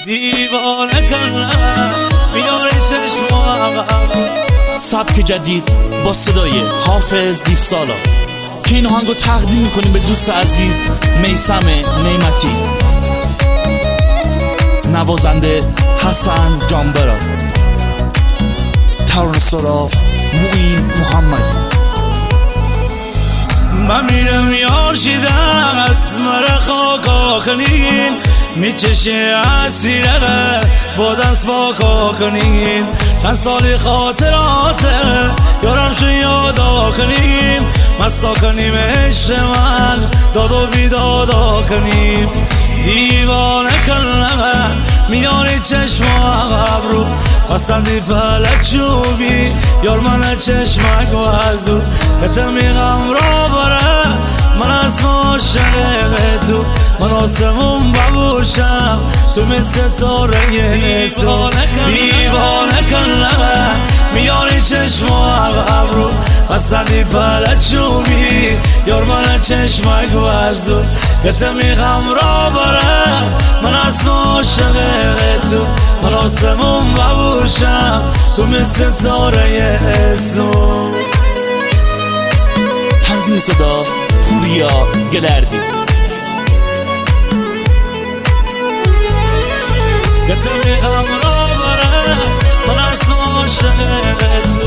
دیوانه کنم میاره چشمام. سبک جدید با صدای حافظ دیوسالا که این آهنگو تقدیم میکنیم به دوست عزیز میثم نعمتی، نوازنده حسن جانبرا، ترانه‌سرا معین محمد. من میرم یار شیدم از مرا خاکا کنین، میچشه اسیره با دست پاکا کنین. چند سالی خاطراته یارم شو یادا کنیم، مستا کنیم عشق من داد و بیدادا کنیم. دیوانه کنم میاری چشم و ابرو، بستندی پلک چوبی یار من چشمک و ازو. کتمی غم را بره من از عاشق تو، من آسمون ببوشم تو مثل ستاره یسو. دیوانه کنم میاری چشم و ابرو، بستندی پلک چوبی یار من چشمک و ازو. کتمی غم را بره من از عاشق تو، من آسمون ببوشم تو مثل ستاره یسو. تنظیم صدا پوریا گلردی. کتمی غم را بره من از عاشق تو.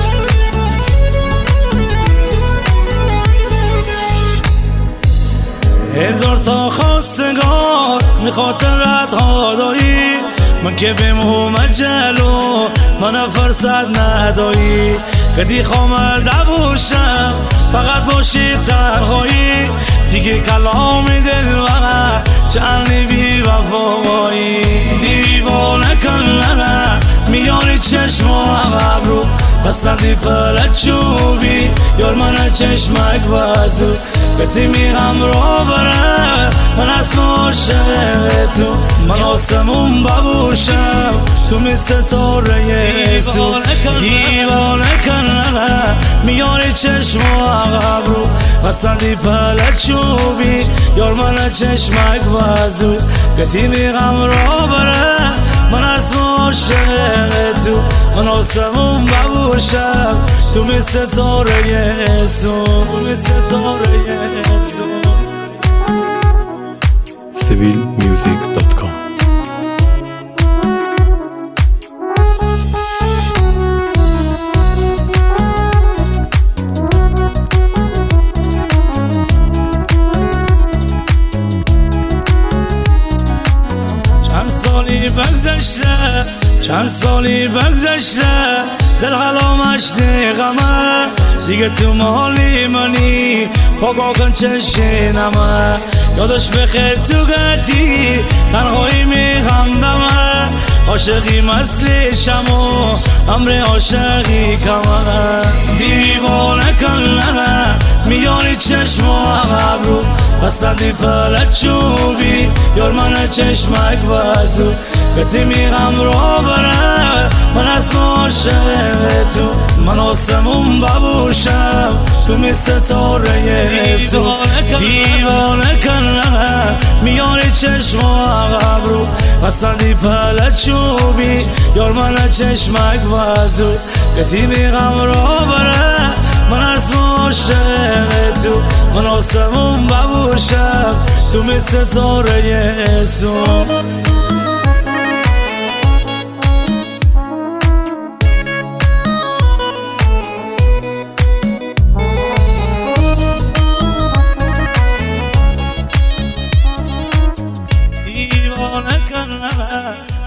هزار تا خواستگار میخاطرت ها داری، من که بموم جلو من فرصت نداری. کدی خامل دبوشم فقط باشی تنهایی، دیگه کلام دل و چندی بی وفایی. دیوانه کنم میاری چشم و ابرو، بستندی پلک چوبی یار من چشمک بازو. کتی میغم را بره من از عاشق تو، من آسمون ببوشم تو مثل ستاره یسو. دیوانه کنم میاری چشم و ابرو، بستندی پلک چوبی یار من چشمک بازو. کتی میغم را بره من از عاشق تو، من آسمون ببوشم تو مثل ستاره یسو. civilmusic.com. چند سالی بگذشته دل غلامش غمه، دیگه تو مالی منی پاکا کن چشینمه. یادش بخیر تو گتی تنهایی میخم دمه، عاشقی مثل شمو امر عاشقی کمه. دیوانه کنه میاری چشم و ابرو، بستندی پلک چوبی یار من چشمک بازو. کتی میغم را بره من از عاشق تو، من آسمون ببوشم تو مثل ستاره یسو. دیوانه کنه میاری چشم و ابرو، بستندی پلک چوبی یار من چشمک بازو. کتی میغم را بره من از عاشق تو، من آسمون ببوشم تو مثل ستاره یسو. دیوانه کنم